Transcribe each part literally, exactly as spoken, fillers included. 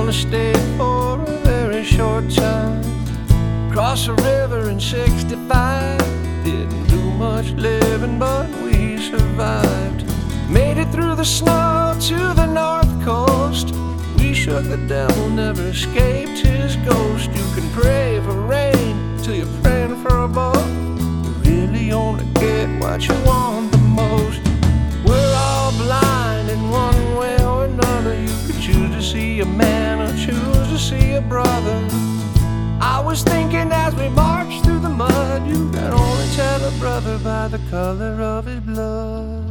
only stayed for a very short time. Crossed the river in sixty-five. Didn't do much living, but we survived. Made it through the snow to the north coast. We shook the devil, never escaped his ghost. You can pray for rain till you're praying for a boat. You really only get what you want the most. We're all blind in one way or another. You could choose to see a man or choose to see a brother. I was thinking as we marched through the mud, you can only tell a brother by the color of his blood.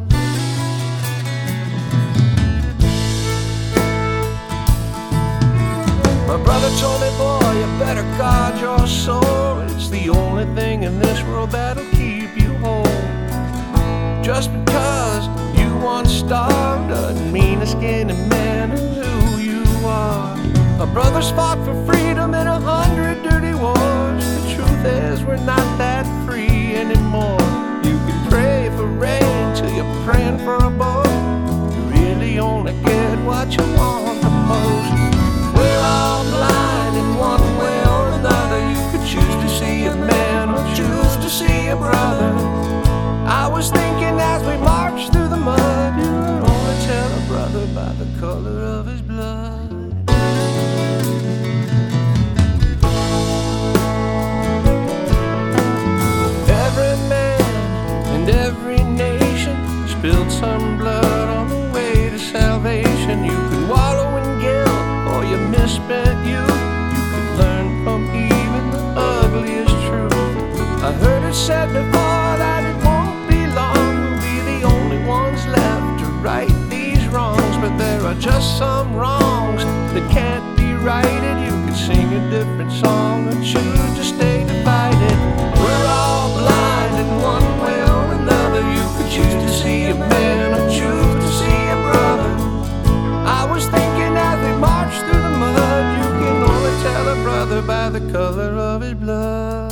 My brother told me, boy, you better guard your soul. It's the only thing in this world that'll keep you whole. Just because you once starved doesn't mean a skinny man is who you are. My brothers fought for freedom in a hundred dirty wars. The truth is we're not that free anymore. You can pray for rain till you're praying for a boat. You really only get what you want the most. We're all blind in one way or another. You could choose to see a man or choose to see a brother. I was thinking as we marched through the mud, you could only tell a brother by the color of his blood. Every man and every nation spilled some blood on the way to salvation. You can wallow in guilt or you misspent youth. You can learn from even the ugliest truth. I heard it said before that it won't be long. We'll be the only ones left to right these wrongs. But there are just some wrongs that can't be righted. You could sing a different song or choose to stay divided. We're all blind in one way or another. You could choose to see a man or choose to see a brother. I was thinking as we marched through the mud, you can only tell a brother by the color of his blood.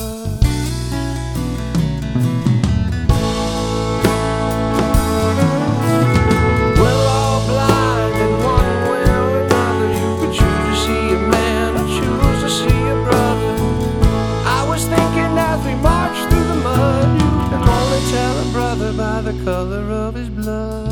We're all blind in one way or another. You could choose to see a man or choose to see a brother. I was thinking as we marched through the mud, you can only tell a brother by the color of his blood.